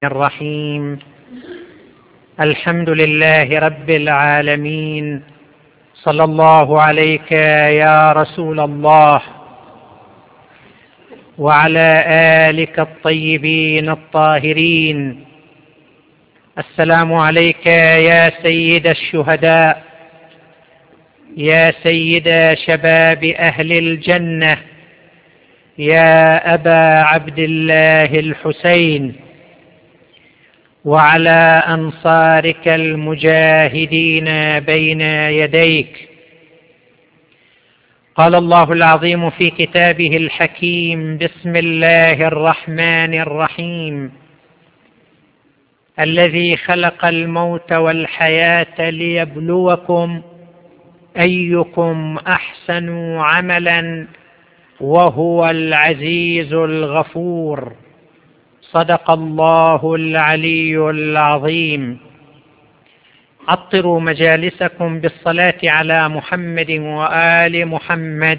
الرحيم. الحمد لله رب العالمين، صلى الله عليك يا رسول الله وعلى آلك الطيبين الطاهرين. السلام عليك يا سيد الشهداء، يا سيد شباب أهل الجنة، يا أبا عبد الله الحسين، وعلى أنصارك المجاهدين بين يديك. قال الله العظيم في كتابه الحكيم: بسم الله الرحمن الرحيم، الذي خلق الموت والحياة ليبلوكم أيكم أحسن عملا وهو العزيز الغفور. صدق الله العلي العظيم. عطروا مجالسكم بالصلاة على محمد وآل محمد.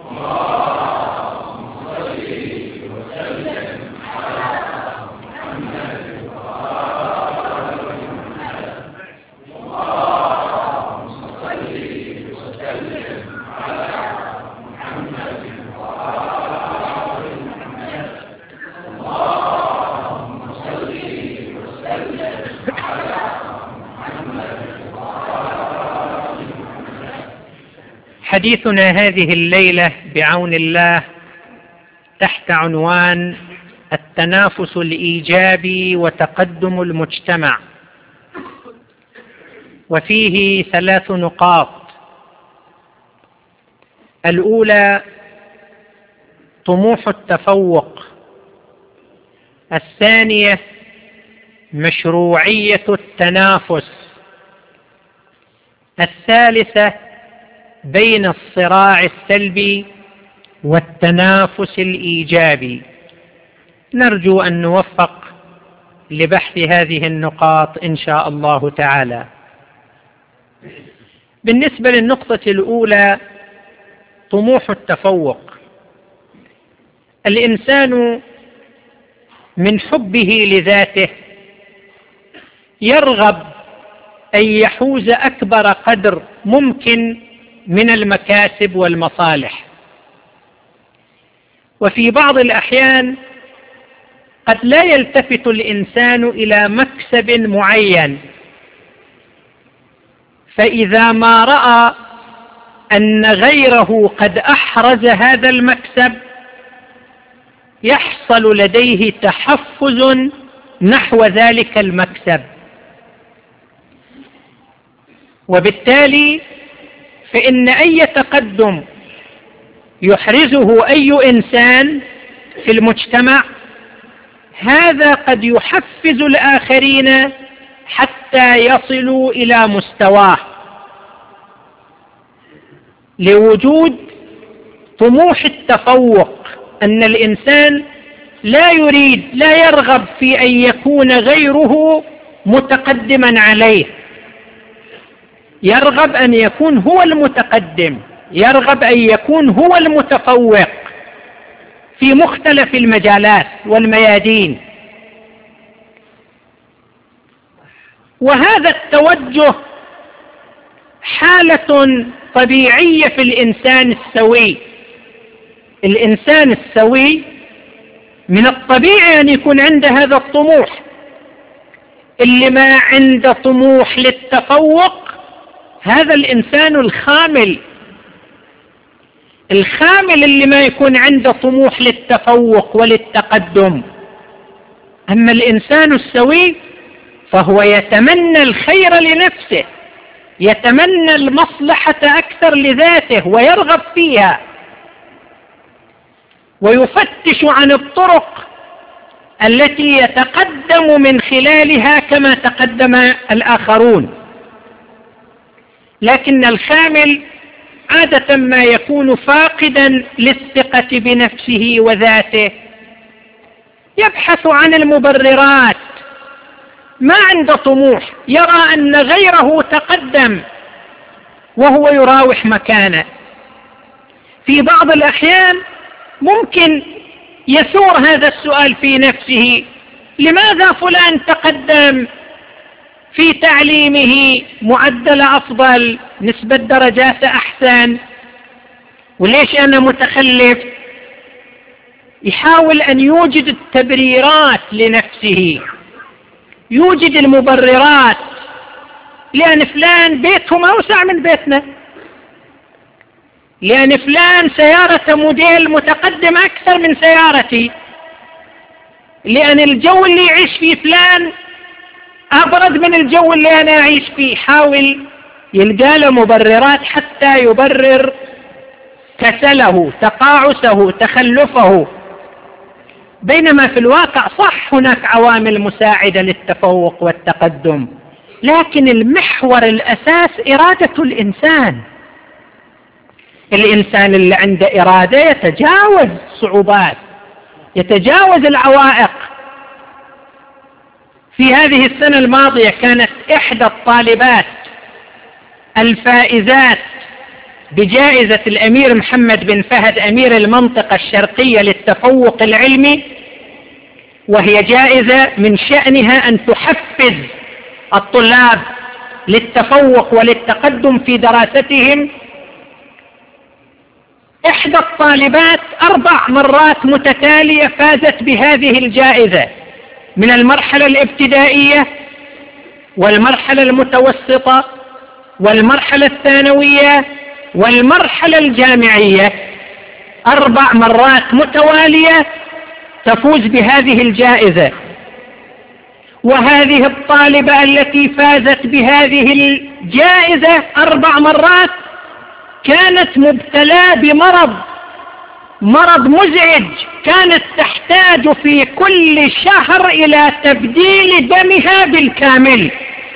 حديثنا هذه الليلة بعون الله تحت عنوان التنافس الإيجابي وتقدم المجتمع، وفيه 3 نقاط. الأولى طموح التفوق، الثانية مشروعية التنافس، الثالثة بين الصراع السلبي والتنافس الإيجابي. نرجو أن نوفق لبحث هذه النقاط إن شاء الله تعالى. بالنسبة للنقطة الأولى طموح التفوق، الإنسان من حبه لذاته يرغب أن يحوز أكبر قدر ممكن من المكاسب والمصالح، وفي بعض الأحيان قد لا يلتفت الإنسان إلى مكسب معين، فإذا ما رأى أن غيره قد أحرز هذا المكسب يحصل لديه تحفز نحو ذلك المكسب، وبالتالي فإن أي تقدم يحرزه أي إنسان في المجتمع هذا قد يحفز الآخرين حتى يصلوا إلى مستواه، لوجود طموح التفوق. أن الإنسان لا يرغب في أن يكون غيره متقدما عليه، يرغب أن يكون هو المتقدم، يرغب أن يكون هو المتفوق في مختلف المجالات والميادين. وهذا التوجه حالة طبيعية في الإنسان السوي. الإنسان السوي من الطبيعي أن يكون عنده هذا الطموح. اللي ما عنده طموح للتفوق هذا الإنسان الخامل اللي ما يكون عنده طموح للتفوق وللتقدم. أما الإنسان السوي فهو يتمنى الخير لنفسه، يتمنى المصلحة أكثر لذاته ويرغب فيها، ويفتش عن الطرق التي يتقدم من خلالها كما تقدم الآخرون. لكن الخامل عادة ما يكون فاقدا للثقة بنفسه وذاته، يبحث عن المبررات، ما عنده طموح، يرى أن غيره تقدم وهو يراوح مكانه. في بعض الأحيان ممكن يثور هذا السؤال في نفسه لماذا فلان تقدم في تعليمه معدل أفضل، نسبة درجات أحسن، وليش أنا متخلف؟ يحاول أن يوجد التبريرات لنفسه، يوجد المبررات، لأن فلان بيتهم أوسع من بيتنا، لأن فلان سيارة موديل متقدم أكثر من سيارتي، لأن الجو اللي يعيش فيه فلان أبرد من الجو اللي أنا أعيش فيه. حاول يلقى له مبررات حتى يبرر كسله، تقاعسه، تخلفه، بينما في الواقع صح هناك عوامل مساعدة للتفوق والتقدم، لكن المحور الأساس إرادة الإنسان. الإنسان اللي عنده إرادة يتجاوز صعوبات، يتجاوز العوائق. في هذه السنة الماضية كانت إحدى الطالبات الفائزات بجائزة الأمير محمد بن فهد أمير المنطقة الشرقية للتفوق العلمي، وهي جائزة من شأنها أن تحفز الطلاب للتفوق وللتقدم في دراستهم. إحدى الطالبات 4 مرات متتالية فازت بهذه الجائزة، من المرحلة الابتدائية والمرحلة المتوسطة والمرحلة الثانوية والمرحلة الجامعية، 4 مرات متوالية تفوز بهذه الجائزة. وهذه الطالبة التي فازت بهذه الجائزة 4 مرات كانت مبتلى مرض مزعج، كانت تحتاج في كل شهر إلى تبديل دمها بالكامل.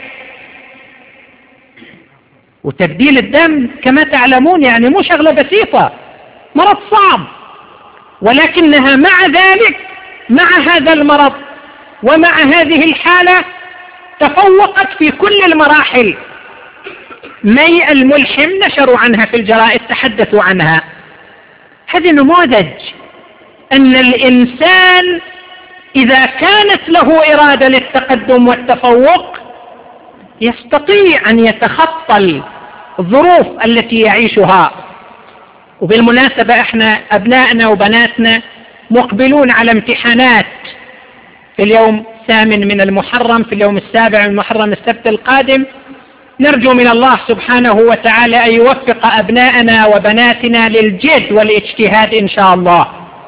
وتبديل الدم كما تعلمون يعني مو شغلة بسيطة، مرض صعب، ولكنها مع ذلك، مع هذا المرض ومع هذه الحالة، تفوقت في كل المراحل. مي الملحم نشروا عنها في الجرائد، تحدثوا عنها. هذا نموذج أن الإنسان إذا كانت له إرادة للتقدم والتفوق يستطيع أن يتخطى الظروف التي يعيشها. وبالمناسبة احنا أبنائنا وبناتنا مقبلون على امتحانات في اليوم 8 من المحرم، في اليوم 7 من المحرم السبت القادم. نرجو من الله سبحانه وتعالى أن يوفق أبنائنا وبناتنا للجد والاجتهاد إن شاء الله،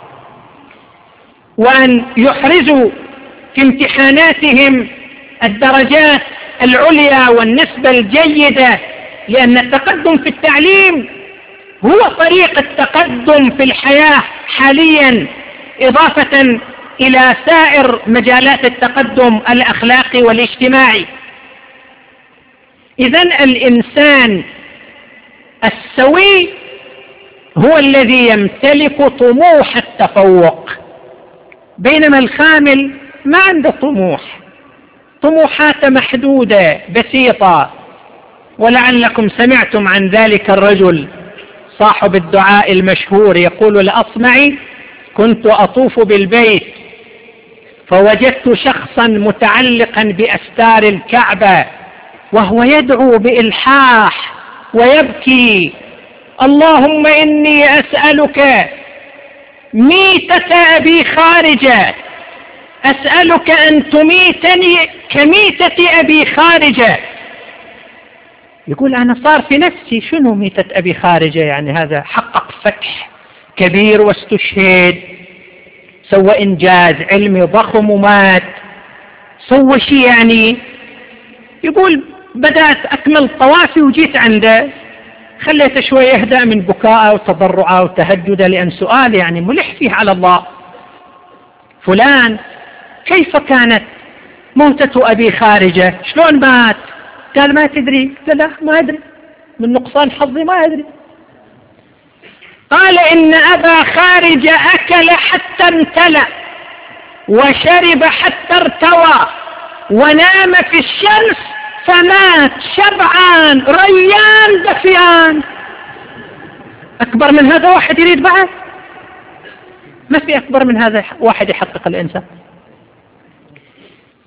وأن يحرزوا في امتحاناتهم الدرجات العليا والنسبة الجيدة، لأن التقدم في التعليم هو طريق التقدم في الحياة حاليا، إضافة إلى سائر مجالات التقدم الأخلاقي والاجتماعي. إذن الإنسان السوي هو الذي يمتلك طموح التفوق، بينما الخامل ما عنده طموح، طموحات محدودة بسيطة. ولعلكم سمعتم عن ذلك الرجل صاحب الدعاء المشهور، يقول الأصمعي: كنت أطوف بالبيت فوجدت شخصا متعلقا بأستار الكعبة وهو يدعو بإلحاح ويبكي: اللهم إني أسألك ميتة أبي خارجة، أسألك أن تميتني كميتة أبي خارجة. يقول أنا صار في نفسي شنو ميتة أبي خارجة؟ يعني هذا حقق فتح كبير واستشهد، سوى إنجاز علمي ضخم ومات، سوى شيء يعني. يقول بدأت أكمل طوافي وجيت عنده، خليته شوي يهدأ من بكاءه وتضرعه وتهجده، لأن سؤال يعني ملح فيه على الله: فلان كيف كانت موتة أبي خارجة؟ شلون مات؟ قال ما تدري؟ قال لا ما أدري، من نقصان حظي ما أدري. قال إن أبا خارجة أكل حتى امتلأ وشرب حتى ارتوى ونام في الشمس فمات شبعان ريان دفيان. أكبر من هذا واحد يريد بعد؟ ما في أكبر من هذا واحد يحقق الإنسان.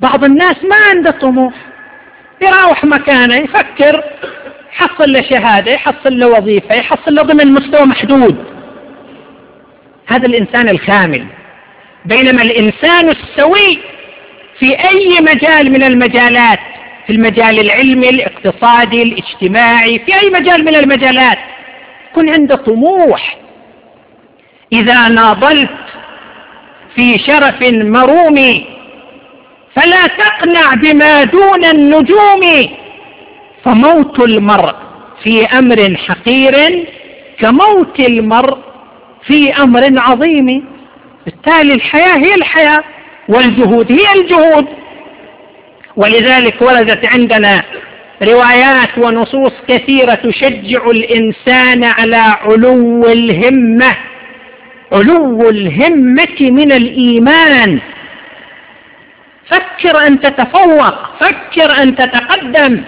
بعض الناس ما عنده طموح، يروح مكانه يفكر يحصل له شهادة، يحصل له وظيفة، يحصل له ضمن مستوى محدود. هذا الإنسان الكامل. بينما الإنسان السوي في أي مجال من المجالات، في المجال العلمي، الاقتصادي، الاجتماعي، في أي مجال من المجالات يكون عنده طموح. إذا ناضلت في شرف مروم فلا تقنع بما دون النجوم، فموت المرء في أمر حقير كموت المرء في أمر عظيم. بالتالي الحياة هي الحياة والجهود هي الجهود. ولذلك وردت عندنا روايات ونصوص كثيرة تشجع الإنسان على علو الهمة. علو الهمة من الإيمان. فكر أن تتفوق، فكر أن تتقدم.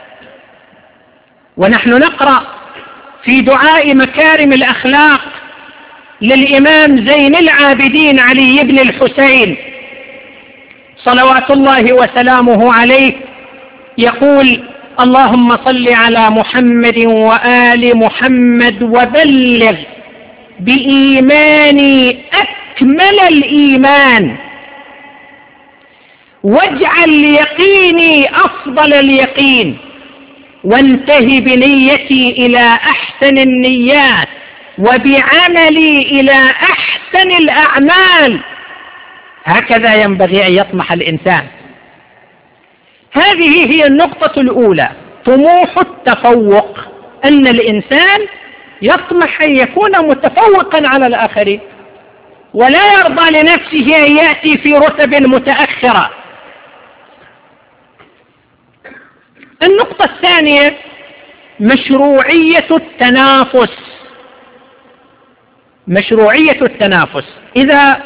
ونحن نقرأ في دعاء مكارم الأخلاق للإمام زين العابدين علي بن الحسين صلوات الله وسلامه عليه، يقول: اللهم صل على محمد وآل محمد وبلغ بإيماني أكمل الإيمان، واجعل يقيني أفضل اليقين، وانتهي بنيتي إلى أحسن النيات، وبعملي إلى أحسن الأعمال. هكذا ينبغي أن يطمح الإنسان. هذه هي النقطة الأولى، طموح التفوق، أن الإنسان يطمح أن يكون متفوقا على الآخرين، ولا يرضى لنفسه أن يأتي في رتب متأخرة. النقطة الثانية مشروعية التنافس. مشروعية التنافس. إذا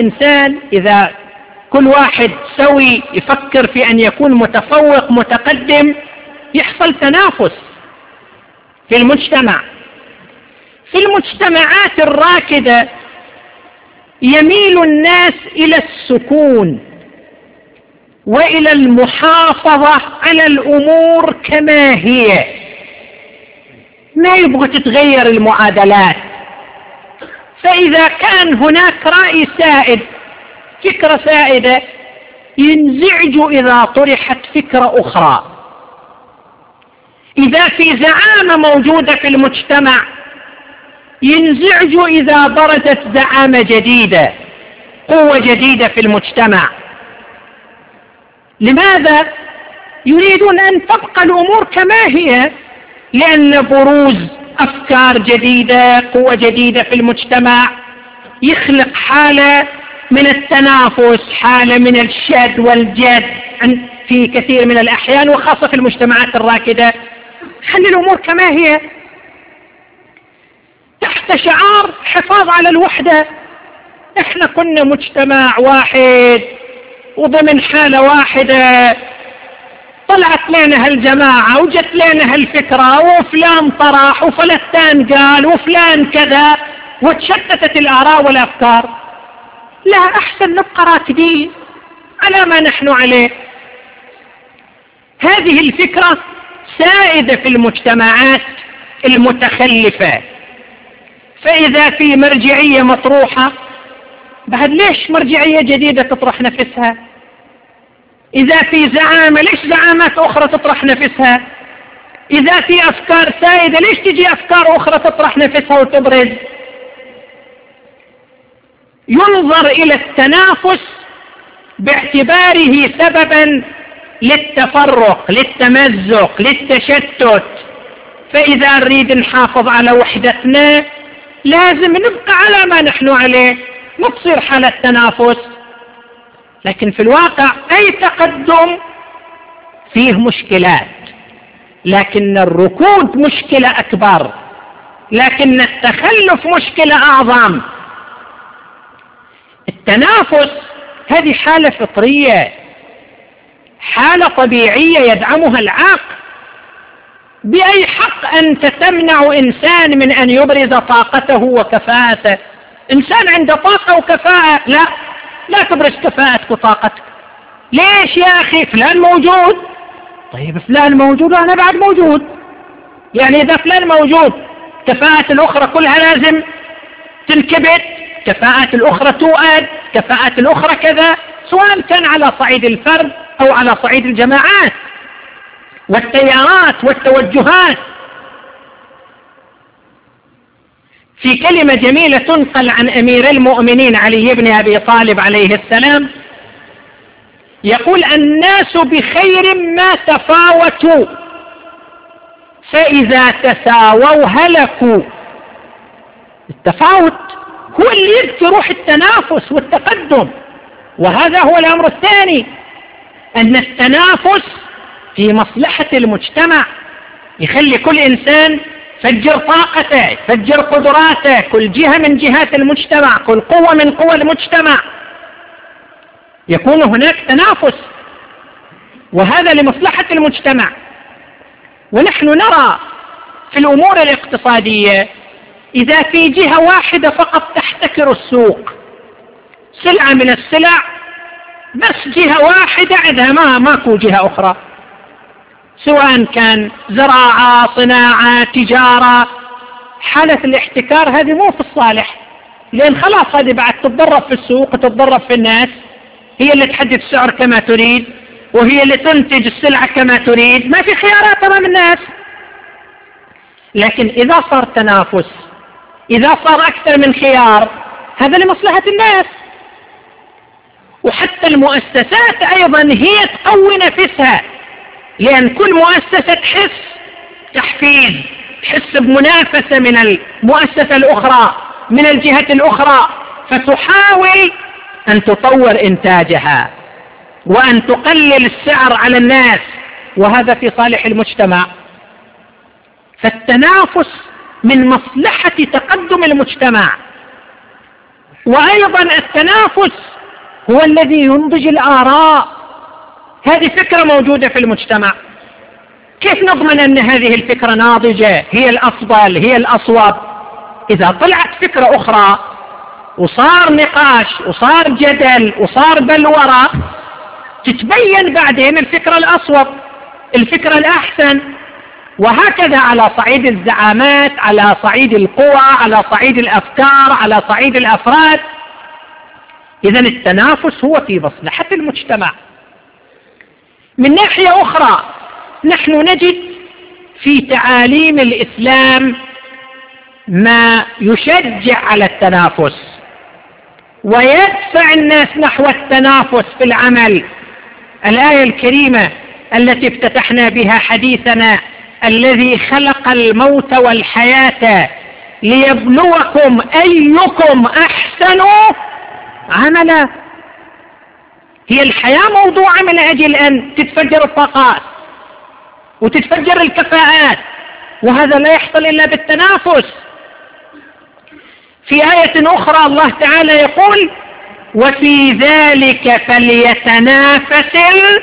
كل واحد سوي يفكر في أن يكون متفوق متقدم، يحصل تنافس في المجتمع. في المجتمعات الراكدة يميل الناس إلى السكون وإلى المحافظة على الأمور كما هي، ما يبغى تتغير المعادلات. فإذا كان هناك رأي سائد، فكرة سائدة، ينزعج إذا طرحت فكرة أخرى. إذا في زعامة موجودة في المجتمع، ينزعج إذا برزت زعامة جديدة، قوة جديدة في المجتمع. لماذا؟ يريدون أن تبقى الأمور كما هي، لأن بروز أفكار جديدة، قوة جديدة في المجتمع يخلق حالة من التنافس، حالة من الشد والجد في كثير من الأحيان، وخاصة في المجتمعات الراكدة. خلي الأمور كما هي تحت شعار حفاظ على الوحدة. احنا كنا مجتمع واحد وضمن حالة واحدة، طلعت لنا هالجماعة وجت لنا هالفكرة، وفلان طرح وفلان قال وفلان كذا، وتشتتت الآراء والأفكار. لا، أحسن نبقى راكدين على ما نحن عليه. هذه الفكرة سائدة في المجتمعات المتخلفة. فإذا في مرجعية مطروحة، بعد ليش مرجعية جديدة تطرح نفسها؟ إذا في زعامة، ليش زعامات أخرى تطرح نفسها؟ إذا في أفكار سائدة، ليش تجي أفكار أخرى تطرح نفسها وتبرز؟ ينظر إلى التنافس باعتباره سببا للتفرق، للتمزق، للتشتت. فإذا نريد نحافظ على وحدتنا لازم نبقى على ما نحن عليه، ما تصير حالة تنافس. لكن في الواقع أي تقدم فيه مشكلات، لكن الركود مشكلة أكبر، لكن التخلف مشكلة أعظم. التنافس هذه حالة فطرية، حالة طبيعية يدعمها العقل. بأي حق أنت تمنع إنسان من أن يبرز طاقته وكفاءته؟ إنسان عنده طاقة وكفاءة، لا تبرز كفاءتك وطاقتك. ليش يا أخي فلان موجود؟ طيب فلان موجود وأنا بعد موجود، يعني إذا فلان موجود كفاءة الأخرى كلها لازم تنكبت، كفاءة الأخرى تؤد، كفاءة الأخرى كذا، سواء كان على صعيد الفرد أو على صعيد الجماعات والتيارات والتوجهات. في كلمة جميلة تنقل عن أمير المؤمنين علي بن أبي طالب عليه السلام يقول: الناس بخير ما تفاوتوا، فإذا تساووا هلكوا. التفاوت هو اللي يبكي روح التنافس والتقدم، وهذا هو الأمر الثاني، أن التنافس في مصلحة المجتمع، يخلي كل إنسان فجر طاقته، فجر قدراته، كل جهة من جهات المجتمع، كل قوة من قوى المجتمع، يكون هناك تنافس، وهذا لمصلحة المجتمع. ونحن نرى في الأمور الاقتصادية إذا في جهة واحدة فقط تحتكر السوق، سلعة من السلع بس جهة واحدة عندها، ماكو جهة أخرى، سواء كان زراعة، صناعة، تجارة، حالة الاحتكار هذه مو في الصالح، لأن خلاص هذه بعد تتضرب في السوق وتتضرب في الناس، هي اللي تحدد السعر كما تريد، وهي اللي تنتج السلعة كما تريد، ما في خيارات أمام الناس. لكن إذا صار تنافس، إذا صار أكثر من خيار، هذا لمصلحة الناس. وحتى المؤسسات أيضا هي تقوي نفسها، لأن كل مؤسسة تحس تحفيز، تحس بمنافسة من المؤسسة الأخرى، من الجهة الأخرى، فتحاول أن تطور إنتاجها وأن تقلل السعر على الناس، وهذا في صالح المجتمع. فالتنافس من مصلحة تقدم المجتمع، وأيضا التنافس هو الذي ينضج الآراء. هذه فكرة موجودة في المجتمع، كيف نضمن أن هذه الفكرة ناضجة، هي الأفضل، هي الأصوب؟ إذا طلعت فكرة أخرى وصار نقاش وصار جدل وصار بلورة، تتبين بعدين الفكرة الأصوب، الفكرة الأحسن. وهكذا على صعيد الزعامات، على صعيد القوى، على صعيد الأفكار، على صعيد الأفراد. إذن التنافس هو في مصلحة المجتمع. من ناحية أخرى نحن نجد في تعاليم الإسلام ما يشجع على التنافس ويدفع الناس نحو التنافس في العمل. الآية الكريمة التي افتتحنا بها حديثنا: الذي خلق الموت والحياة ليبلوكم أيكم أحسن عملا. هي الحياة موضوعة من أجل أن تتفجر الطاقات وتتفجر الكفاءات، وهذا لا يحصل إلا بالتنافس. في آية أخرى الله تعالى يقول: وفي ذلك فليتنافس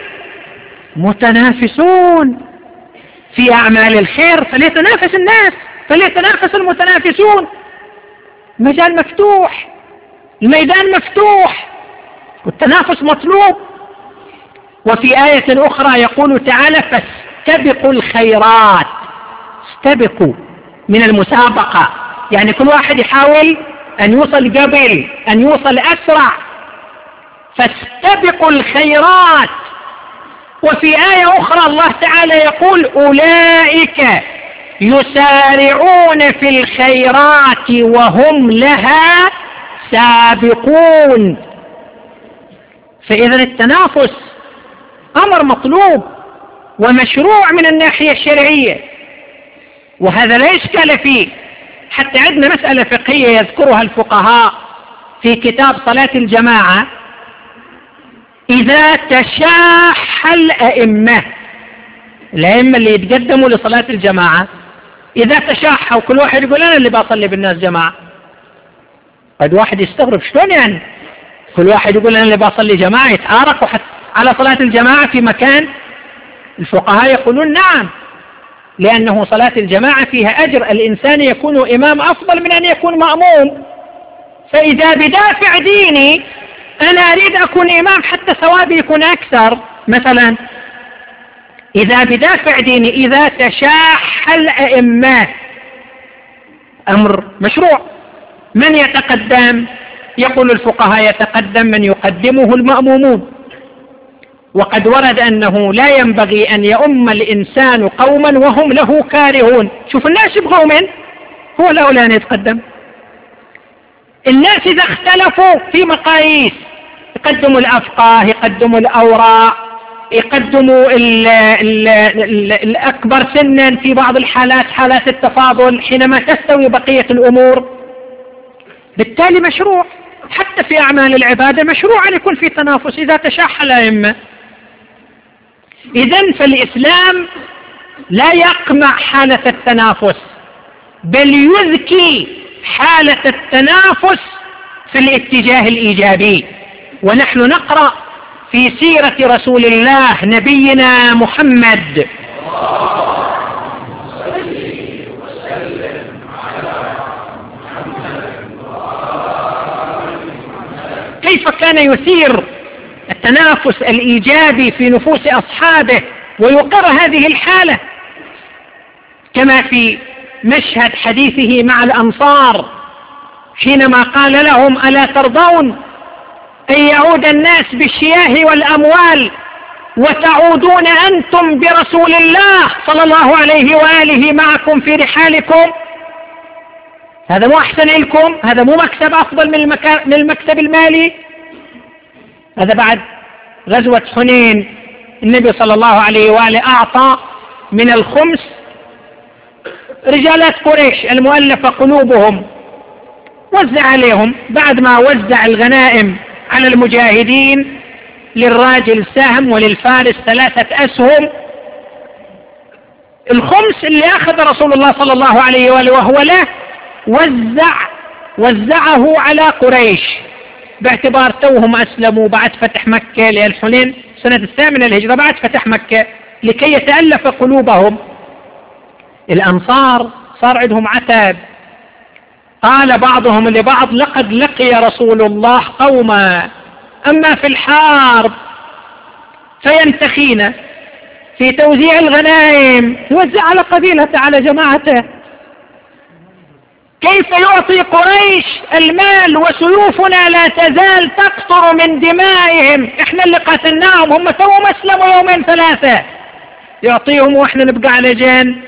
المتنافسون. في أعمال الخير فليتنافس الناس، فليتنافس المتنافسون. المجال مفتوح، الميدان مفتوح، والتنافس مطلوب. وفي آية أخرى يقول تعالى: فاستبقوا الخيرات. استبقوا من المسابقة، يعني كل واحد يحاول أن يوصل قبل، أن يوصل أسرع. فاستبقوا الخيرات. وفي آية أخرى الله تعالى يقول: أولئك يسارعون في الخيرات وهم لها سابقون. فإذا التنافس أمر مطلوب ومشروع من الناحية الشرعية، وهذا لا إشكال فيه. حتى عندنا مسألة فقهية يذكرها الفقهاء في كتاب صلاة الجماعة: إذا تشاح الأئمة اللي يتقدموا لصلاة الجماعة، إذا تشاحوا كل واحد يقول أنا اللي بصلي بالناس جماعة، قد واحد يستغرب شلون يعني كل واحد يقول أنا اللي بصلي جماعة، يتعاركوا على صلاة الجماعة في مكان؟ الفقهاء يقولون نعم، لأنه صلاة الجماعة فيها أجر، الإنسان يكون إمام أفضل من أن يكون مأموم. فإذا بدافع ديني أنا أريد أكون إمام حتى ثوابي يكون أكثر مثلا. إذا بدافع ديني إذا تشاح الأئمة أمر مشروع. من يتقدم؟ يقول الفقهاء يتقدم من يقدمه المأمومون، وقد ورد أنه لا ينبغي أن يؤم الإنسان قوما وهم له كارهون. شوف الناس يبغوا من هو الأولى أن يتقدم. الناس إذا اختلفوا في مقاييس يقدموا الأفقاه، يقدموا الأوراء، يقدموا الأكبر سنا في بعض الحالات، حالات التفاضل حينما تستوي بقية الأمور. بالتالي مشروع حتى في أعمال العبادة مشروع أن يكون في تنافس إذا تشاح الأئمة. إذن فالإسلام لا يقمع حالة التنافس، بل يذكي حالة التنافس في الاتجاه الإيجابي. ونحن نقرأ في سيرة رسول الله نبينا محمد كيف كان يثير التنافس الإيجابي في نفوس أصحابه ويقر هذه الحالة، كما في مشهد حديثه مع الأنصار حينما قال لهم: ألا ترضون أن يعود الناس بالشياه والأموال وتعودون أنتم برسول الله صلى الله عليه وآله معكم في رحالكم؟ هذا مو أحسن لكم؟ هذا مو مكسب أفضل من المكسب المالي؟ هذا بعد غزوة حنين النبي صلى الله عليه وآله أعطى من الخمس رجالات قريش المؤلفة قلوبهم، وزع عليهم. بعد ما وزع الغنائم على المجاهدين، للراجل سهم وللفارس 3 أسهم، الخمس اللي أخذ رسول الله صلى الله عليه وآله وهو له وزعه على قريش، باعتبار توهم أسلموا بعد فتح مكة للحنين سنة 8 الهجرة، بعد فتح مكة، لكي يتألف قلوبهم. الأنصار صار عندهم عتاب، قال بعضهم لبعض: لقد لقي رسول الله قوما أما في الحرب فينتخينا، في توزيع الغنائم يوزع على قبيلته على جماعته. كيف يعطي قريش المال وسيوفنا لا تزال تقطر من دمائهم، احنا اللي قاتلناهم، هم توهم اسلموا 2 3 يعطيهم واحنا نبقى على جن.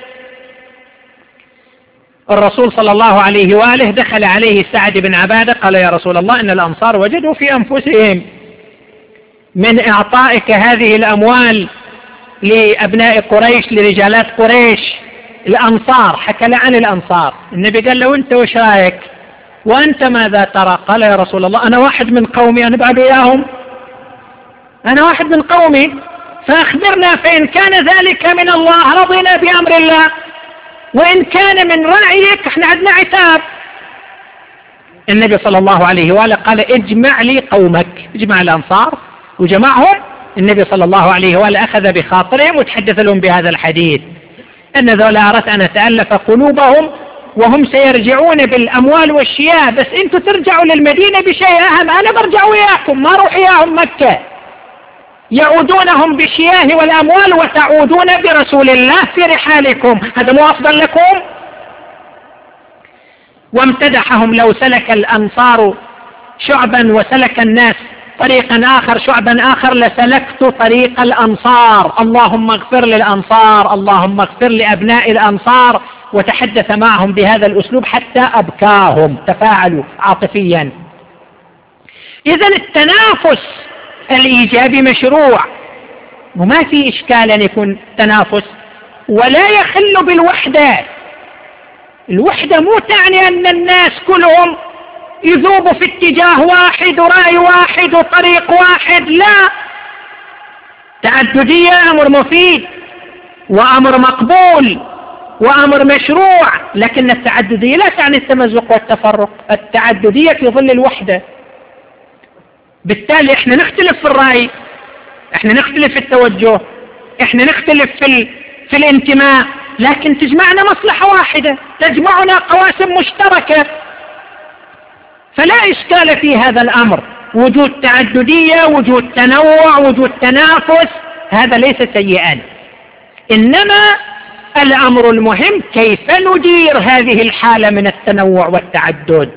الرسول صلى الله عليه وآله دخل عليه سعد بن عبادة قال: يا رسول الله، إن الأنصار وجدوا في أنفسهم من إعطائك هذه الأموال لأبناء قريش، لرجالات قريش. الأنصار حكى عن الأنصار. النبي قال له: أنت وش رايك؟ وأنت ماذا ترى؟ قال: يا رسول الله، أنا واحد من قومي، أنا بعد إياهم، أنا واحد من قومي، فأخبرنا، فإن كان ذلك من الله رضينا بأمر الله، وإن كان من رأيك احنا عندنا عتاب. النبي صلى الله عليه وآله قال: اجمع لي قومك، اجمع الأنصار وجمعهم. النبي صلى الله عليه وآله أخذ بخاطرهم وتحدث لهم بهذا الحديث، أن ذولا أردت أن أتألف قلوبهم وهم سيرجعون بالأموال والشياه، بس أنتم ترجعوا للمدينة بشيء أهم، أنا برجع وياكم، ما أروح إياهم مكة. يعودونهم بالشياه والأموال وتعودون برسول الله في رحالكم، هذا مو أفضل لكم؟ وامتدحهم: لو سلك الأنصار شعبا وسلك الناس طريقا آخر شعبا آخر لسلكت طريق الأنصار، اللهم اغفر للأنصار، اللهم اغفر لأبناء الأنصار. وتحدث معهم بهذا الأسلوب حتى أبكاهم، تفاعلوا عاطفيا. إذن التنافس الإيجابي مشروع، وما في إشكال أن يكون تنافس، ولا يخل بالوحدة. الوحدة مو تعني أن الناس كلهم يذوبوا في اتجاه واحد ورأي واحد وطريق واحد، لا. تعددية أمر مفيد وأمر مقبول وأمر مشروع، لكن التعددية لا تعني التمزق والتفرق، التعددية في ظل الوحدة. بالتالي احنا نختلف في الرأي، احنا نختلف في التوجه، احنا نختلف في الانتماء، لكن تجمعنا مصلحة واحدة، تجمعنا قواسم مشتركة، فلا إشكال في هذا الأمر. وجود تعددية، وجود تنوع، وجود تنافس، هذا ليس سيئا، إنما الأمر المهم كيف ندير هذه الحالة من التنوع والتعدد.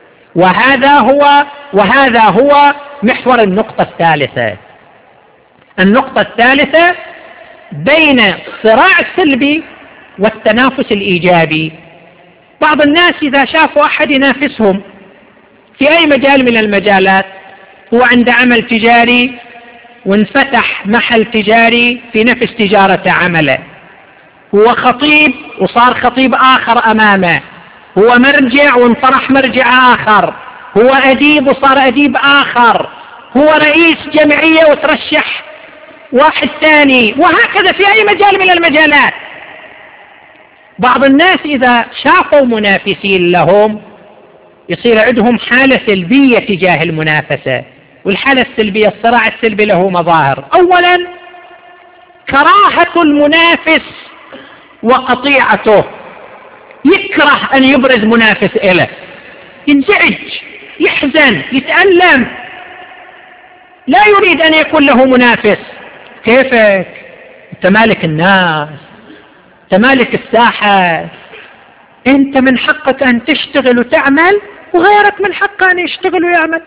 وهذا هو محور النقطة الثالثة. النقطة الثالثة بين الصراع السلبي والتنافس الإيجابي. بعض الناس إذا شافوا أحد ينافسهم في أي مجال من المجالات، هو عنده عمل تجاري وانفتح محل تجاري في نفس تجارة عمله، هو خطيب وصار خطيب آخر أمامه، هو مرجع وانطرح مرجع آخر، هو أديب وصار أديب آخر، هو رئيس جمعية وترشح واحد ثاني، وهكذا في أي مجال من المجالات. بعض الناس إذا شافوا منافسين لهم يصير عندهم حالة سلبية تجاه المنافسة. والحالة السلبية، الصراع السلبي له مظاهر. أولا كراهة المنافس وقطيعته، يكره أن يبرز منافس إله، ينزعج، يحزن، يتألم، لا يريد أن يكون له منافس. كيفك؟ أنت مالك الناس، أنت مالك الساحة، أنت من حقك أن تشتغل وتعمل وغيرك من حقه أن يشتغل ويعمل.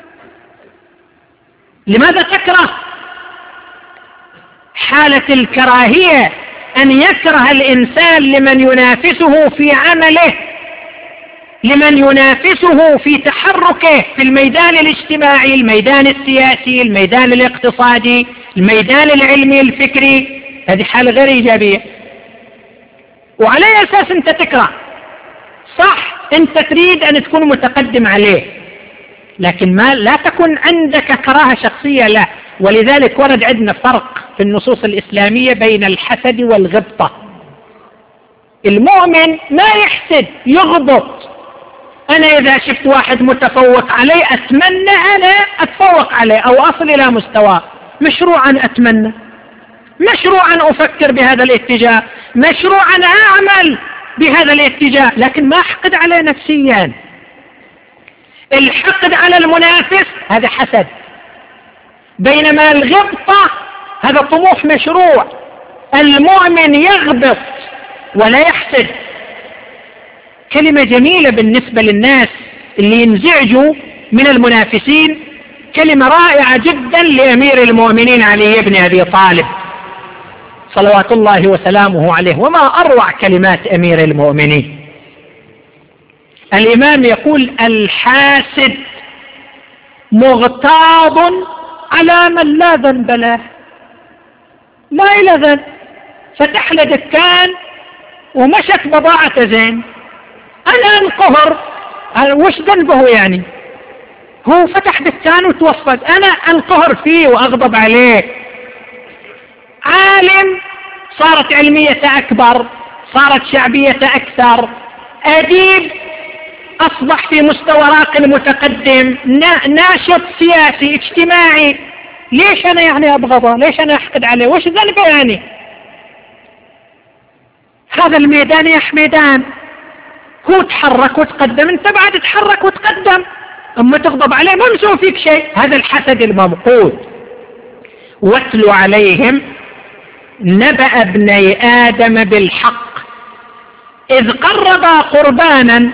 لماذا تكره؟ حالة الكراهية أن يكره الإنسان لمن ينافسه في عمله، لمن ينافسه في تحركه في الميدان الاجتماعي، الميدان السياسي، الميدان الاقتصادي، الميدان العلمي الفكري. هذه حالة غير إيجابية. وعلى أي أساس أنت تكره؟ صح، أنت تريد أن تكون متقدم عليه، لكن لا تكون عندك كراهة شخصية له. ولذلك ورد عندنا فرق في النصوص الإسلامية بين الحسد والغبطة. المؤمن ما يحسد، يغبط. أنا إذا شفت واحد متفوق عليه أتمنى أنا أتفوق عليه أو أصل إلى مستواه، مشروعا أتمنى، مشروعا أفكر بهذا الاتجاه، مشروعا أعمل بهذا الاتجاه، لكن ما أحقد عليه نفسيا. الحقد على المنافس هذا حسد، بينما الغبطة هذا طموح مشروع. المؤمن يغبط ولا يحسد. كلمة جميلة بالنسبة للناس اللي ينزعجوا من المنافسين، كلمة رائعة جدا لأمير المؤمنين علي بن أبي طالب صلوات الله وسلامه عليه. وما أروع كلمات أمير المؤمنين. الإمام يقول: الحاسد مغتاظ على من لا ذنب له. لا إلى ذنب، فتح له دكان ومشت بضاعته زين، أنا أنقهر، وش ذنبه يعني؟ هو فتح دكان وتوفد، أنا أنقهر فيه وأغضب عليه. عالم صارت علميته أكبر، صارت شعبيته أكثر، أديب أصبح في مستوى راقي متقدم، ناشط سياسي اجتماعي، ليش أنا يعني أبغضه؟ ليش أنا أحقد عليه؟ وش ذنبه يعني؟ هذا الميدان يا حميدان، هو تحرك وتقدم، انت بعد تحرك وتقدم، اما تغضب عليه ما مسوي فيك شيء. هذا الحسد الممقوت. واتل عليهم نبأ ابني آدم بالحق إذ قربا قربانا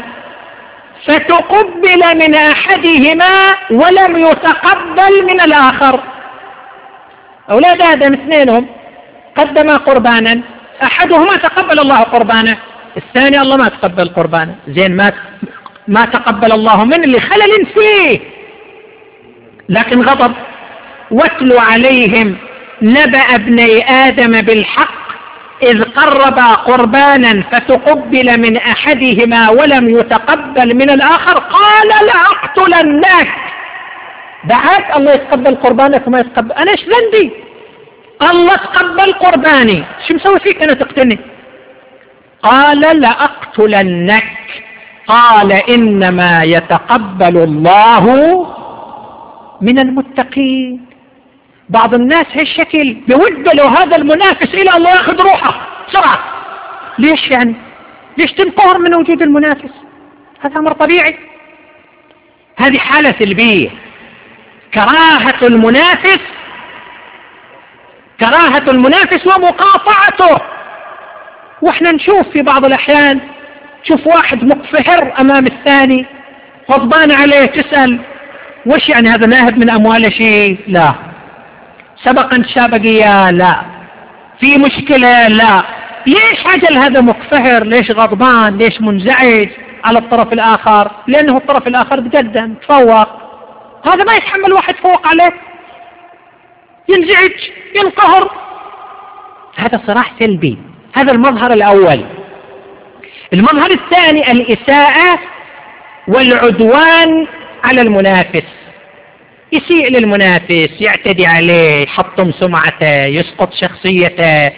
فتقبل من أحدهما ولم يتقبل من الآخر. أولاد آدم اثنينهم قدما قربانا، أحدهما تقبل الله قربانه، الثاني الله ما تقبل قربانه. زين، ما تقبل الله من اللي خلل فيه، لكن غضب. واتل عليهم نبأ ابني آدم بالحق إذ قربا قربانا فتقبل من أحدهما ولم يتقبل من الآخر قال لأقتلنك. دعاك الله يتقبل قربانك وما يتقبل، أنا إيش ذنبي؟ الله تقبل قرباني، شو مسوي فيك أنا تقتلني؟ قال لأقتلنك. قال إنما يتقبل الله من المتقين. بعض الناس هالشكل بود له هذا المنافس إلى الله يأخذ روحه بسرعة. ليش يعني؟ ليش تنقهر من وجود المنافس؟ هذا أمر طبيعي. هذه حالة سلبية، كراهة المنافس ومقاطعته. واحنا نشوف في بعض الأحيان تشوف واحد مقفهر أمام الثاني، غضبان عليه، تسأل وش يعني هذا ناهب من أمواله شيء؟ لا. سبقا تشابقية؟ لا. في مشكلة؟ لا. ليش عجل هذا مقفهر؟ ليش غضبان؟ ليش منزعج على الطرف الآخر؟ لأنه الطرف الآخر تقدم تفوق، هذا ما يتحمل واحد فوق عليه، ينزعج ينقهر. هذا صراع سلبي. هذا المظهر الأول. المظهر الثاني الإساءة والعدوان على المنافس. يسيء للمنافس، يعتدي عليه، يحطم سمعته، يسقط شخصيته،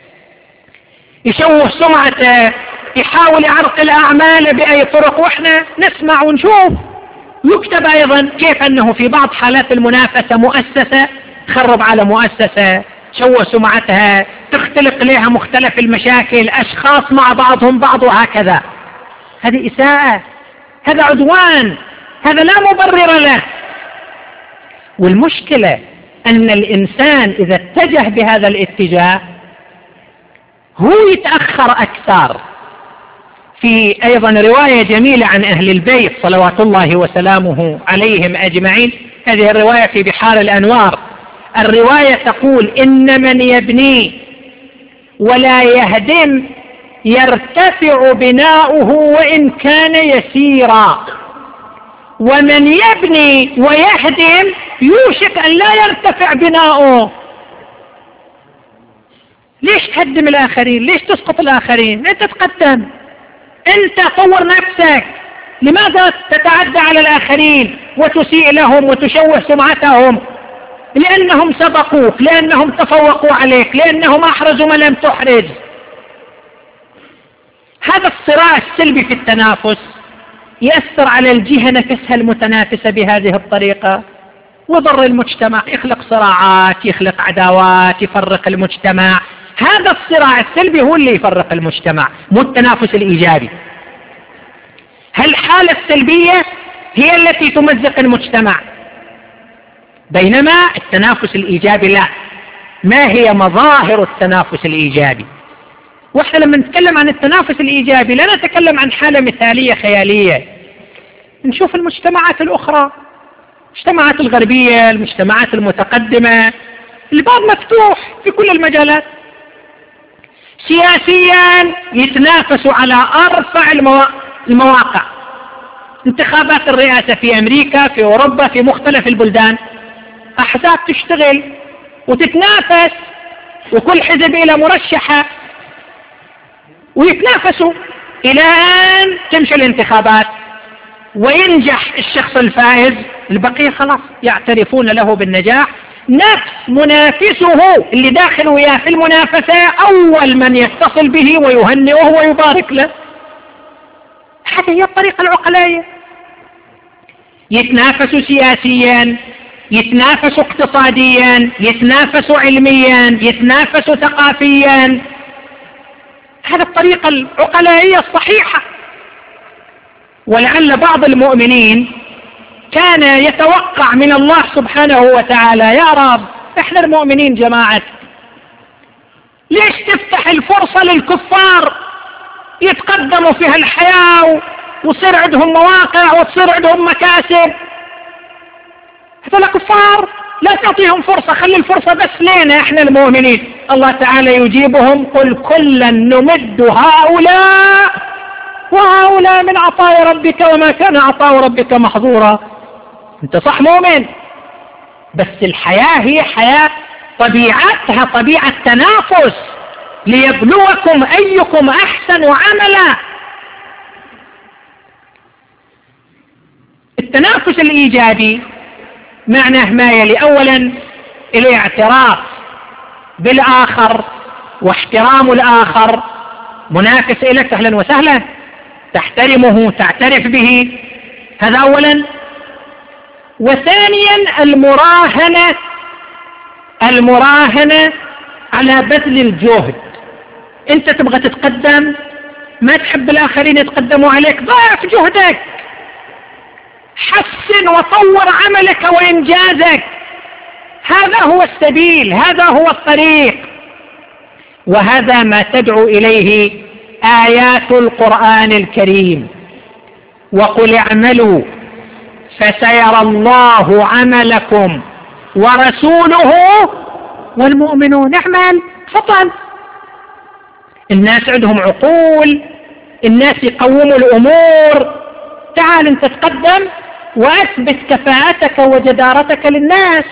يشوه سمعته، يحاول يعرقل أعماله بأي طرق. وإحنا نسمع ونشوف يكتب أيضا كيف أنه في بعض حالات المنافسة مؤسسة تخرب على مؤسسة، شوه سمعتها، تختلق لها مختلف المشاكل، أشخاص مع بعضهم بعض، وهكذا. هذه إساءة، هذا عدوان، هذا لا مبرر له. والمشكلة أن الإنسان إذا اتجه بهذا الاتجاه هو يتأخر أكثر. في أيضا رواية جميلة عن أهل البيت صلوات الله وسلامه عليهم أجمعين، هذه الرواية في بحار الأنوار. الرواية تقول: إن من يبني ولا يهدم يرتفع بناؤه وإن كان يسيرا، ومن يبني ويهدم يوشك أن لا يرتفع بناؤه. ليش تهدم الآخرين؟ ليش تسقط الآخرين؟ أنت تقدم، أنت طور نفسك. لماذا تتعدى على الآخرين وتسيء لهم وتشوه سمعتهم؟ لأنهم سبقوك، لأنهم تفوقوا عليك، لأنهم أحرزوا ما لم تحرز. هذا الصراع السلبي في التنافس يأثر على الجهة نفسها المتنافسة بهذه الطريقة، وضر المجتمع، يخلق صراعات، يخلق عداوات، يفرق المجتمع. هذا الصراع السلبي هو اللي يفرق المجتمع، مو التنافس الإيجابي. الحالة السلبية هي التي تمزق المجتمع، بينما التنافس الإيجابي لا. ما هي مظاهر التنافس الإيجابي؟ واحنا لما نتكلم عن التنافس الإيجابي لا نتكلم عن حالة مثالية خيالية. نشوف المجتمعات الأخرى، المجتمعات الغربية، المجتمعات المتقدمة، الباب مفتوح في كل المجالات. سياسيا يتنافسوا على أرفع المواقع. انتخابات الرئاسة في أمريكا، في أوروبا، في مختلف البلدان، أحزاب تشتغل وتتنافس، وكل حزب إلى مرشحة، ويتنافسوا إلى أن تمشي الانتخابات وينجح الشخص الفائز. البقية خلاص يعترفون له بالنجاح. نفس منافسه اللي داخل وياه في المنافسة أول من يتصل به ويهنئه ويبارك له. هذه هي الطريقة العقلائية. يتنافسوا سياسيا، يتنافسوا اقتصاديا، يتنافسوا علميا، يتنافسوا ثقافيا. هذه الطريقة العقلائية الصحيحة. ولعل بعض المؤمنين كان يتوقع من الله سبحانه وتعالى: يا رب احنا المؤمنين جماعة، ليش تفتح الفرصة للكفار يتقدموا في هالحياة ويصير عندهم مواقع وتصير عندهم مكاسب؟ هذول كفار، لا تعطيهم فرصة، خلي الفرصة بس لنا احنا المؤمنين. الله تعالى يجيبهم: قل كلا نمد هؤلاء وهؤلاء من عطاء ربك وما كان عطاء ربك محظورا. انت صح مؤمن، بس الحياة هي حياة طبيعتها طبيعة تنافس، ليبلوكم أيكم أحسن عملا. التنافس الإيجابي معناه ما يلي: أولا الاعتراف بالآخر واحترام الآخر. منافس إليك أهلا وسهلا، تحترمه، تعترف به، هذا أولا. وثانيا المراهنة على بذل الجهد. انت تبغى تتقدم، ما تحب الآخرين يتقدموا عليك، ضاعف جهدك. حسن وطور عملك وإنجازك. هذا هو السبيل، هذا هو الطريق، وهذا ما تدعو إليه آيات القرآن الكريم. وقل اعملوا فسيرى الله عملكم ورسوله والمؤمنون. اعمل فطن. الناس عندهم عقول، الناس يقوموا الأمور. تعال انت تقدم وأثبت كفاءتك وجدارتك للناس.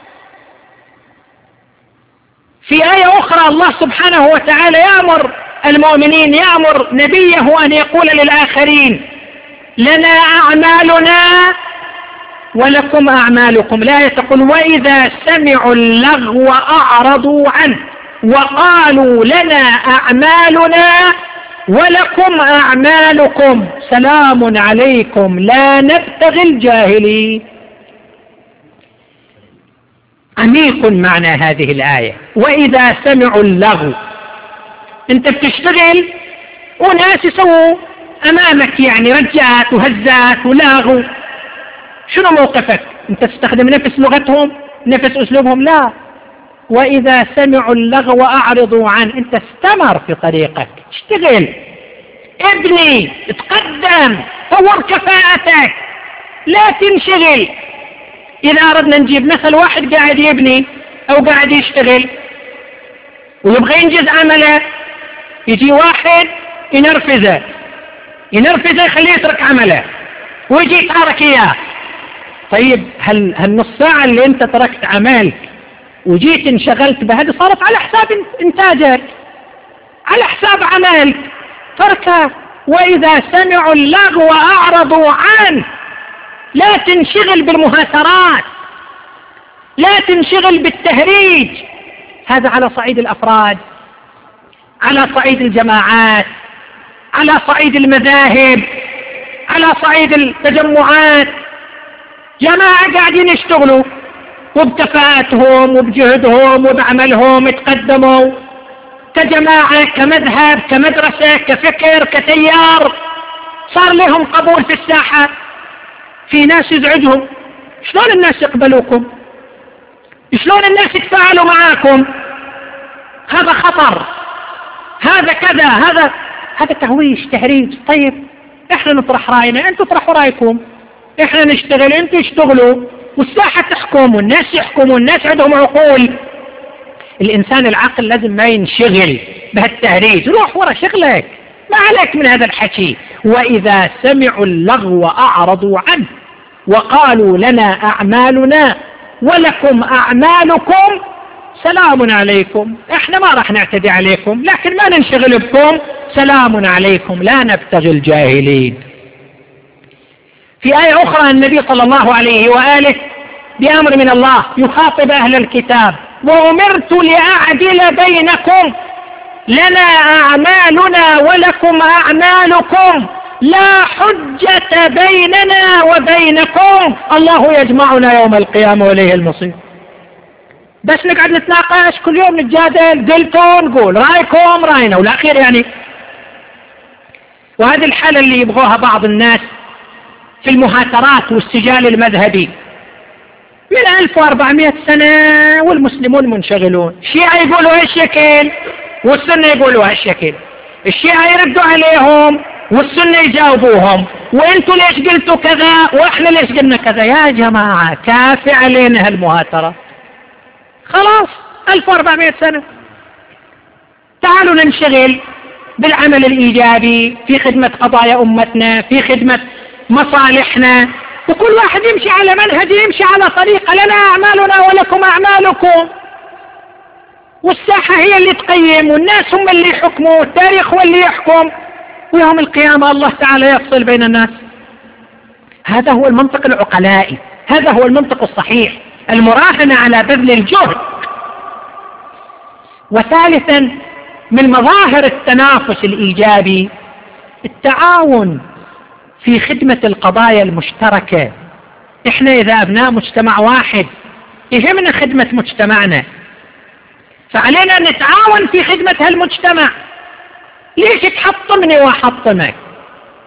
في آية أخرى الله سبحانه وتعالى يأمر المؤمنين، يأمر نبيه أن يقول للآخرين: لنا أعمالنا ولكم أعمالكم. لا تقول: وإذا سمعوا اللغو أعرضوا عنه وقالوا لنا أعمالنا ولكم أعمالكم سلام عليكم لا نبتغي الجاهلين. عميق معنى هذه الآية. وإذا سمعوا اللغو، أنت بتشتغل وناس يسووا أمامك يعني رجعات وهزات ولغو، شنو موقفك؟ أنت تستخدم نفس لغتهم، نفس أسلوبهم؟ لا. وإذا سمعوا اللغو أعرضوا عنه. أنت استمر في طريقك، اشتغل، ابني، اتقدم، طور كفاءتك، لا تنشغل. إذا أردنا نجيب مثل واحد قاعد يبني أو قاعد يشتغل ويبغى ينجز عمله، يجي واحد ينرفزه يخليه يترك عمله ويجي يتحرك إياه. طيب هالنص ساعة اللي أنت تركت عملك وجيت انشغلت بهذا صارت على حساب إنتاجك، على حساب عملك، تركه. وإذا سمعوا اللغو أعرضوا عنه. لا تنشغل بالمهاترات، لا تنشغل بالتهريج. هذا على صعيد الأفراد، على صعيد الجماعات، على صعيد المذاهب، على صعيد التجمعات. جماعة قاعدين يشتغلوا وبكفاءتهم وبجهدهم وبعملهم يتقدموا كجماعة، كمذهب، كمدرسة، كفكر، كتيار، صار لهم قبول في الساحة. في ناس يزعجهم. شلون الناس يقبلوكم؟ شلون الناس يتفاعلوا معاكم؟ هذا خطر، هذا كذا، هذا تهويش، تهريج. طيب احنا نطرح راينا، انتوا اطرحوا رايكم، احنا نشتغل، انتوا اشتغلوا، والساحة تحكم والناس يحكموا، والناس عندهم عقول. الإنسان العاقل لازم ما ينشغل بهالتهريج، روح ورا شغلك، ما عليك من هذا الحكي. وإذا سمعوا اللغو أعرضوا عنه وقالوا لنا أعمالنا ولكم أعمالكم سلام عليكم. احنا ما راح نعتدي عليكم، لكن ما ننشغل بكم، سلام عليكم لا نبتغي الجاهلين. في آية أخرى النبي صلى الله عليه وآله بأمر من الله يخاطب أهل الكتاب: وأمرت لأعدل بينكم لنا أعمالنا ولكم أعمالكم لا حجة بيننا وبينكم الله يجمعنا يوم القيامة وإليه المصير. بس نقعد نتناقش كل يوم، نتجادل، قلتوا نقول رأيكم رأينا والأخير يعني. وهذه الحالة اللي يبغوها بعض الناس في المهاترات والسجال المذهبي من 1400 سنة والمسلمون منشغلون. الشيعة يقولوا هالشكل والسنة يقولوا هالشكل، الشيعة يردوا عليهم والسنة يجاوبوهم، وانتوا ليش قلتوا كذا واحنا ليش قلنا كذا. يا جماعة كافي علينا هالمهاترة، خلاص 1400 سنة. تعالوا ننشغل بالعمل الإيجابي في خدمة قضايا أمتنا، في خدمة مصالحنا، وكل واحد يمشي على منهج، يمشي على طريقة. لنا أعمالنا ولكم أعمالكم، والساحة هي اللي تقيم، والناس هم اللي يحكموا، والتاريخ هو اللي يحكم، ويوم القيامة الله تعالى يفصل بين الناس. هذا هو المنطق العقلائي، هذا هو المنطق الصحيح، المراهنة على بذل الجهد. وثالثا من مظاهر التنافس الإيجابي التعاون في خدمة القضايا المشتركة. احنا إذا أبناء مجتمع واحد يهمنا خدمة مجتمعنا، فعلينا نتعاون في خدمة هالمجتمع. ليش تحطمني وأحطمك؟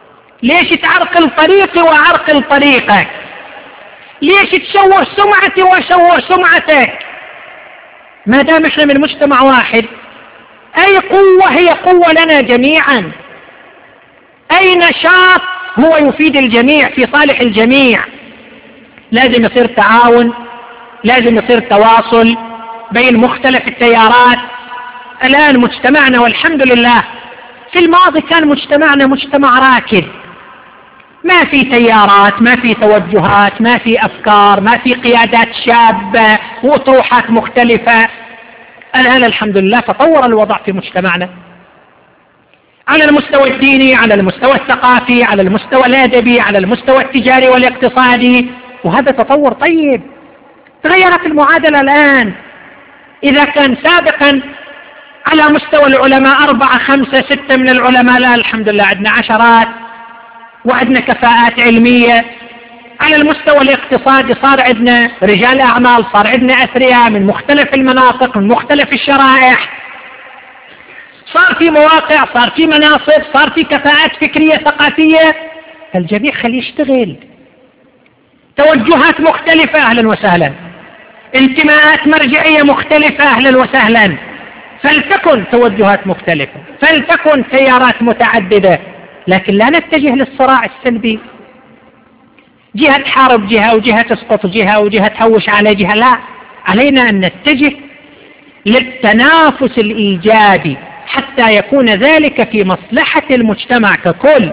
ليش تعرقل طريقي وأعرقل طريقك؟ ليش تشوه سمعتي وأشوه سمعتك؟ ما دام احنا من مجتمع واحد، أي قوة هي قوة لنا جميعا، أي نشاط هو يفيد الجميع في صالح الجميع. لازم يصير تعاون، لازم يصير تواصل بين مختلف التيارات. الآن مجتمعنا والحمد لله، في الماضي كان مجتمعنا مجتمع راكد، ما في تيارات، ما في توجهات، ما في أفكار، ما في قيادات شابة وأطروحات مختلفة. الآن الحمد لله تطور الوضع في مجتمعنا على المستوى الديني، على المستوى الثقافي، على المستوى الأدبي، على المستوى التجاري والاقتصادي، وهذا تطور طيب. تغيرت المعادلة الآن. إذا كان سابقا على مستوى العلماء 4 5 6 من العلماء، لا الحمد لله عندنا عشرات وعندنا كفاءات علمية. على المستوى الاقتصادي صار عندنا رجال أعمال، صار عندنا أثرياء من مختلف المناطق، من مختلف الشرائح، صار في مواقع، صار في مناصب، صار في كفاءات فكرية ثقافية. الجميع خليه يشتغل. توجهات مختلفة، أهلا وسهلا. انتماءات مرجعية مختلفة، أهلا وسهلا. فلتكن توجهات مختلفة، فلتكن تيارات متعددة، لكن لا نتجه للصراع السلبي، جهة تحارب جهة وجهة تسقط جهة وجهة تهوش على جهة. لا، علينا أن نتجه للتنافس الإيجابي حتى يكون ذلك في مصلحة المجتمع ككل.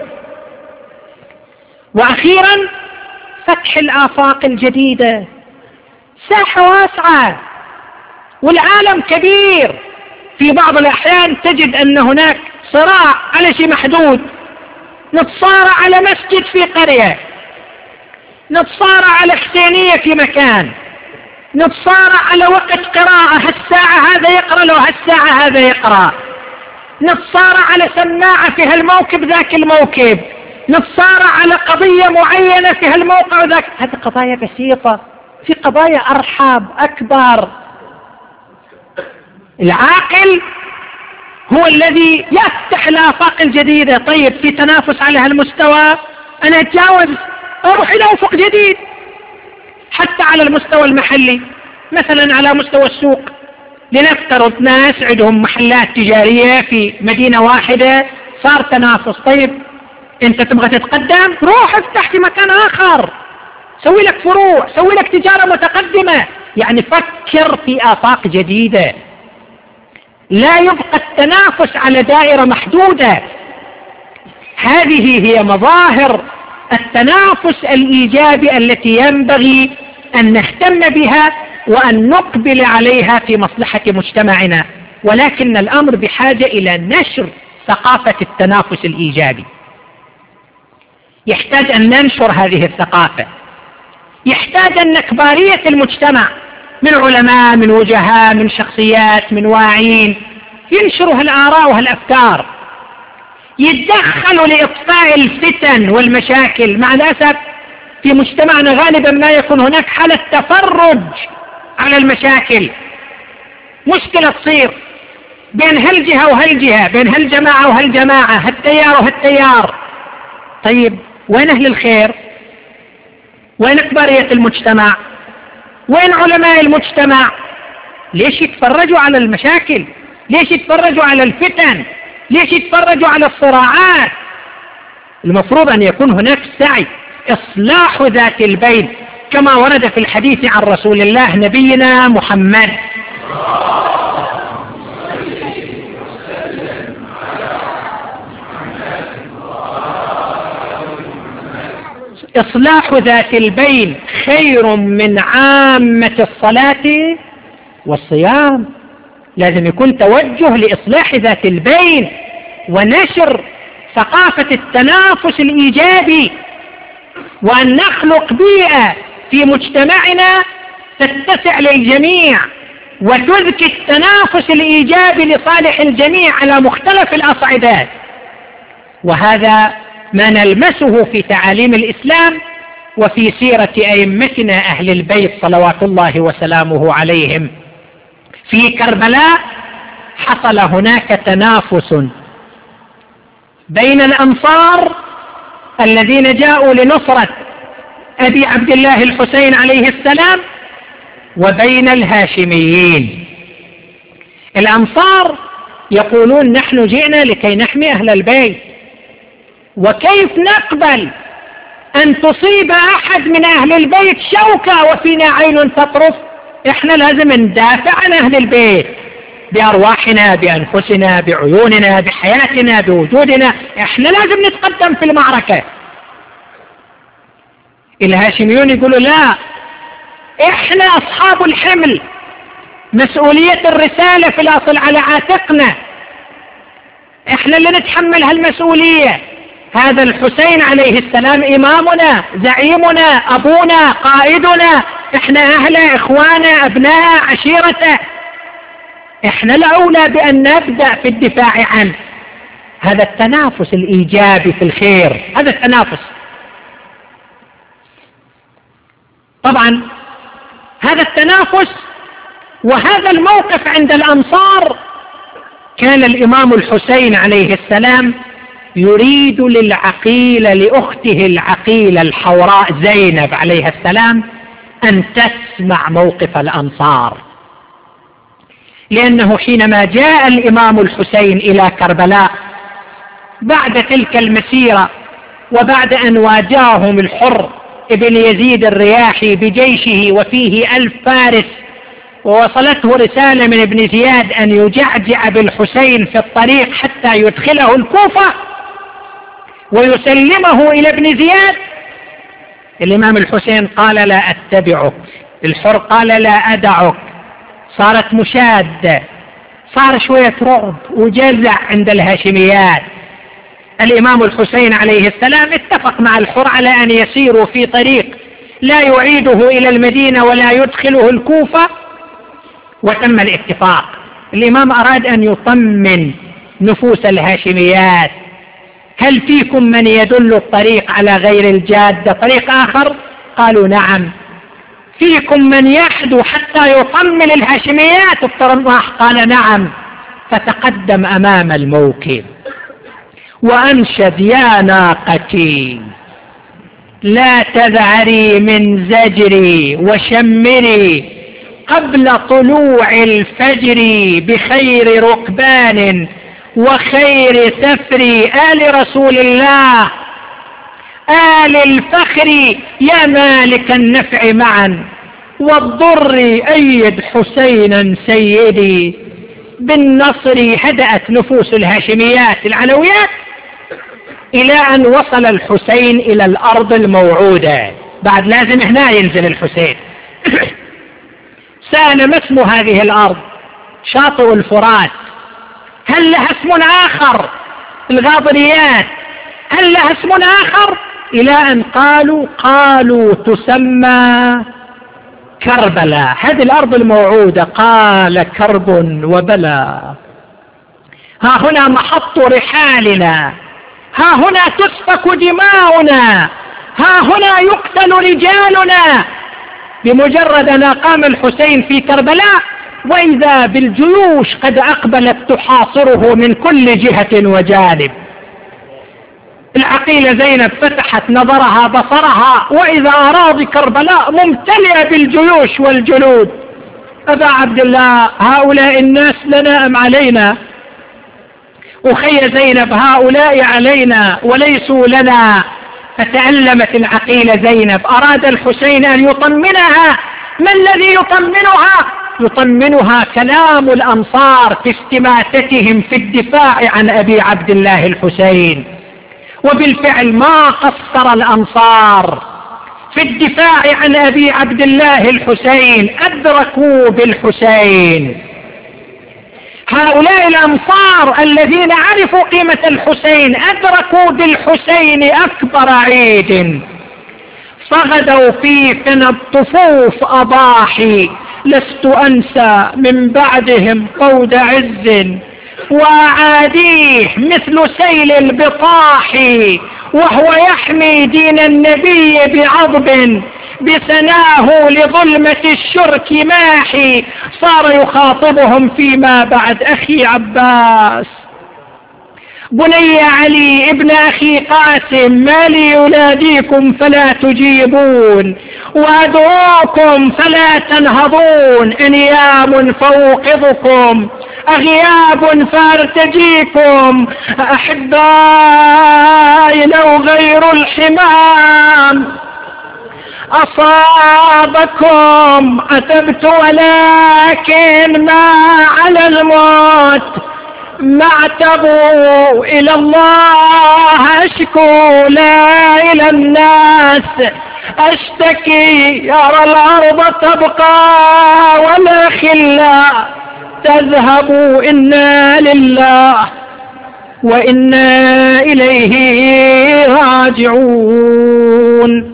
وأخيرا فتح الآفاق الجديدة. ساحة واسعة والعالم كبير. في بعض الأحيان تجد أن هناك صراع على شيء محدود، نتصارع على مسجد في قرية، نتصارع على حسينية في مكان، نتصارع على وقت قراءة، هالساعة هذا يقرأ له هالساعة هذا يقرأ، نتصارع على سماعة في هالموكب ذاك الموكب، نتصارع على قضية معينة في هالموقع ذاك. هذه قضايا بسيطة، في قضايا أرحب أكبر. العاقل هو الذي يفتح الآفاق الجديدة. طيب في تنافس على هالمستوى، أنا أتجاوز أروح إلى أفق جديد. حتى على المستوى المحلي، مثلا على مستوى السوق، لنفترض ناس عندهم محلات تجارية في مدينة واحدة، صار تنافس. طيب أنت تبغى تتقدم، روح افتح في مكان آخر، سوي لك فروع، سوي لك تجارة متقدمة. يعني فكر في آفاق جديدة، لا يبقى التنافس على دائرة محدودة. هذه هي مظاهر التنافس الإيجابي التي ينبغي أن نهتم بها وأن نقبل عليها في مصلحة مجتمعنا. ولكن الأمر بحاجة إلى نشر ثقافة التنافس الإيجابي. يحتاج أن ننشر هذه الثقافة، يحتاج أن كبارية المجتمع من علماء، من وجهاء، من شخصيات، من واعين ينشروا هالآراء وهالأفكار، يتدخلوا لإطفاء الفتن والمشاكل. مع الأسف في مجتمعنا غالبا ما يكون هناك حالة تفرج على المشاكل. مشكلة تصير بين هالجهة وهالجهة، بين هالجماعة وهالجماعة، هالتيار وهالتيار. طيب وين أهل الخير؟ وين كبارية المجتمع؟ وين علماء المجتمع؟ ليش يتفرجوا على المشاكل؟ ليش يتفرجوا على الفتن؟ ليش يتفرجوا على الصراعات؟ المفروض أن يكون هناك سعي إصلاح ذات البين، كما ورد في الحديث عن رسول الله نبينا محمد إصلاح ذات البين خير من عامة الصلاة والصيام. لازم يكون توجه لإصلاح ذات البين ونشر ثقافة التنافس الإيجابي، وأن نخلق بيئة في مجتمعنا تتسع للجميع وتذكي التنافس الإيجابي لصالح الجميع على مختلف الأصعدات. وهذا ما نلمسه في تعاليم الإسلام وفي سيرة أئمتنا أهل البيت صلوات الله وسلامه عليهم. في كربلاء حصل هناك تنافس بين الأنصار الذين جاءوا لنصرة أبي عبد الله الحسين عليه السلام وبين الهاشميين. الأنصار يقولون نحن جئنا لكي نحمي أهل البيت، وكيف نقبل أن تصيب أحد من أهل البيت شوكة وفينا عين تطرف؟ إحنا لازم ندافع عن أهل البيت بأرواحنا، بأنفسنا، بعيوننا، بحياتنا، بوجودنا. إحنا لازم نتقدم في المعركة. الهاشميون يقولوا لا، إحنا أصحاب الحمل، مسؤولية الرسالة في الأصل على عاتقنا، إحنا اللي نتحمل هالمسؤولية. هذا الحسين عليه السلام إمامنا، زعيمنا، أبونا، قائدنا، إحنا أهله، إخوانه، أبناء، عشيرته، إحنا الأولى بأن نبدأ في الدفاع عنه. هذا التنافس الإيجابي في الخير، هذا التنافس. طبعا هذا التنافس وهذا الموقف عند الأنصار كان الإمام الحسين عليه السلام يريد للعقيلة، لأخته العقيلة الحوراء زينب عليه السلام، أن تسمع موقف الأنصار، لأنه حينما جاء الإمام الحسين إلى كربلاء بعد تلك المسيرة وبعد أن واجههم الحر ابن يزيد الرياحي بجيشه وفيه 1000 فارس، ووصلته رسالة من ابن زياد أن يجعجع بالحسين في الطريق حتى يدخله الكوفة ويسلمه إلى ابن زياد، الإمام الحسين قال لا أتبعك، الحر قال لا أدعك، صارت مشادة، صار شوية رعب وجزع عند الهاشميات. الإمام الحسين عليه السلام اتفق مع الحر على أن يسيروا في طريق لا يعيده إلى المدينة ولا يدخله الكوفة، وتم الاتفاق. الإمام أراد أن يطمن نفوس الهاشميات، هل فيكم من يدل الطريق على غير الجادة، طريق آخر؟ قالوا نعم. فيكم من يحدو حتى يطمن الهاشميات الطرماح؟ قال نعم. فتقدم أمام الموكب وأنشد يا ناقتي لا تذعري من زجري وشمري قبل طلوع الفجر بخير ركبان وخير سفر آل رسول الله آل الفخر يا مالك النفع معا والضر أيد حسينا سيدي. بالنصر هدأت نفوس الهاشميات العلويات إلى أن وصل الحسين إلى الأرض الموعودة. بعد لازم هنا ينزل الحسين. سأل ما اسم هذه الأرض؟ شاطئ الفرات. هل لها اسم آخر؟ الغاضريات. هل لها اسم آخر؟ إلى أن قالوا تسمى كربلاء. هذه الأرض الموعودة. قال كرب وبلا، ها هنا محط رحالنا، ها هنا تسفك دماؤنا، ها هنا يقتل رجالنا. بمجرد أن قام الحسين في كربلاء وإذا بالجيوش قد أقبلت تحاصره من كل جهة وجانب. العقيلة زينب فتحت نظرها بصرها وإذا أراضي كربلاء ممتلئة بالجيوش والجنود. أبا عبد الله هؤلاء الناس لنا أم علينا؟ أخي زينب هؤلاء علينا وليسوا لنا. فتألمت العقيلة زينب. أراد الحسين أن يطمنها. ما الذي يطمنها؟ يطمنها كلام الأنصار في استماتتهم في الدفاع عن أبي عبد الله الحسين. وبالفعل ما قصر الأنصار في الدفاع عن أبي عبد الله الحسين، أدركوا بالحسين. هؤلاء الأنصار الذين عرفوا قيمة الحسين أدركوا بالحسين أكبر عيد، فغدوا فيه من الطفوف أضاحي. لست أنسى من بعدهم قود عز وأعاديه مثل سيل البطاح، وهو يحمي دين النبي بعضب بسناه لظلمة الشرك ماحي. صار يخاطبهم فيما بعد أخي عباس بني علي ابن أخي قاسم ما لي يناديكم فلا تجيبون وأدعوكم فلا تنهضون أنيام فأوقظكم أغياب فارتجيكم أحبائي لو غير الحمام أصابكم عتبت ولكن ما على الموت ما اعتبوا إلى الله أشكو لا إلى الناس أشتكي يرى الأرض تبقى ولا خلا تذهب إنا لله وإنا إليه راجعون.